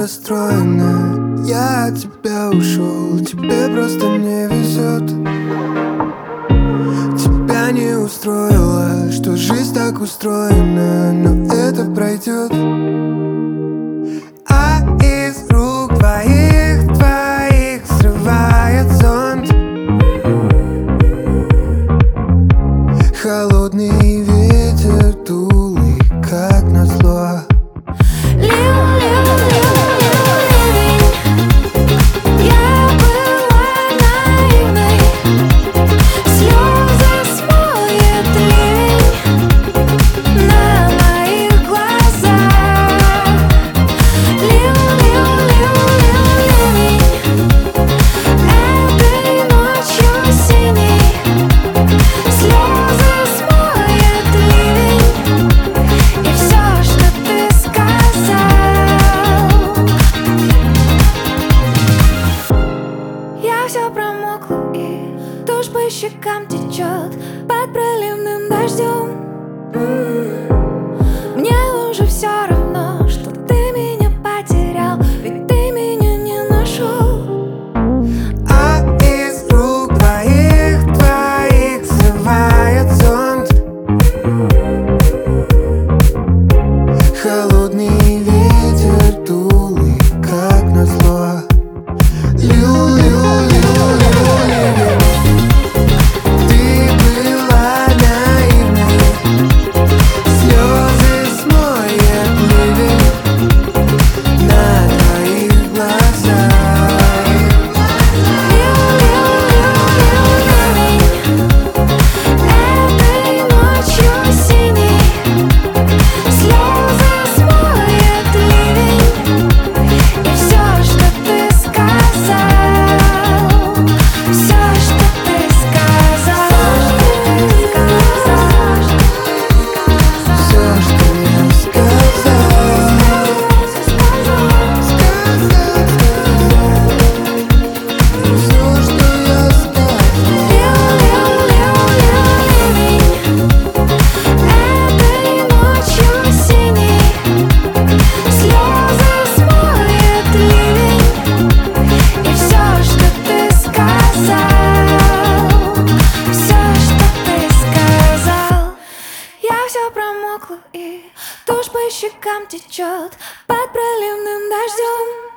расстроена. Я от тебя ушел, тебе просто не везет. Тебя не устроило, что жизнь так устроена, но это пройдет. А из рук твоих срывает зонт. Холодный ветер дулый, как назло. Все промокло, и тушь по щекам течет под проливным дождем. Мне уже все равно, что ты меня потерял, ведь ты меня не нашел. А из рук твоих срывает зонт. Холодный ветер дулый, как назло. И тушь по щекам течет под проливным дождем.